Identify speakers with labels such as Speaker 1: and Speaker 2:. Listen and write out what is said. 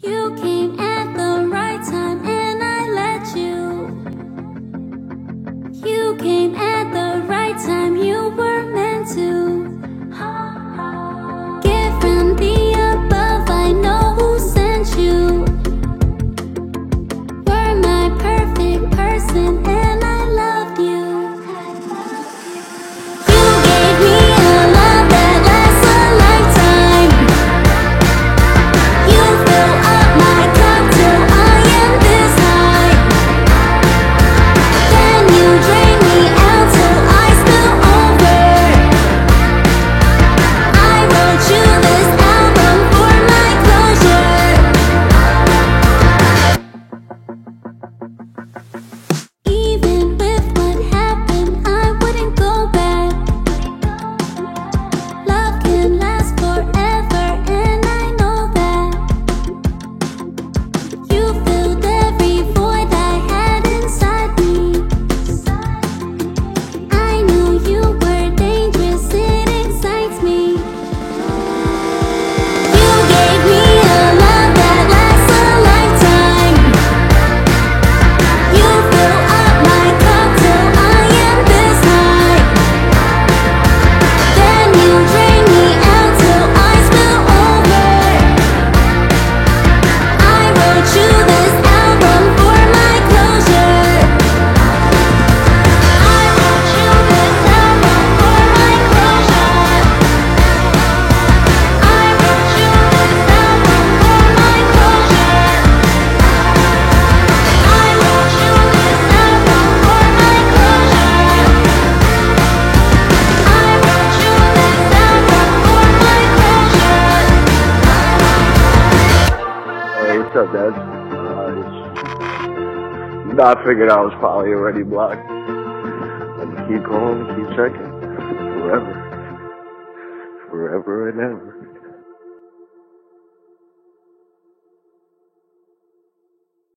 Speaker 1: You came at the right time and I let you. You came at the right time, you were meant to. Gift from the above, I know who sent you. Were my perfect person and I loved you. You gave me a love that lasts a lifetime. You fill up my cup till I am this high. Then you drain me out till I spill over. I wrote you this album for my closure. Even with what happened, I wouldn't go back. Love can last forever, and I know that. You filled every void I had inside me. I knew you were dangerous, it excites me. You gave me a love that lasts a lifetime. You fill up my cup till I am this high. Then you drain me out till I spill over. I wrote you this album for my closure. I wrote you this album for my closure. I wrote you this album for my closure. I wrote you this album for my closure. I wrote you this album for my closure.
Speaker 2: Hey, what's up, Dad? I figured I was probably already blocked. But keep calling, keep checking. Forever. Forever and ever.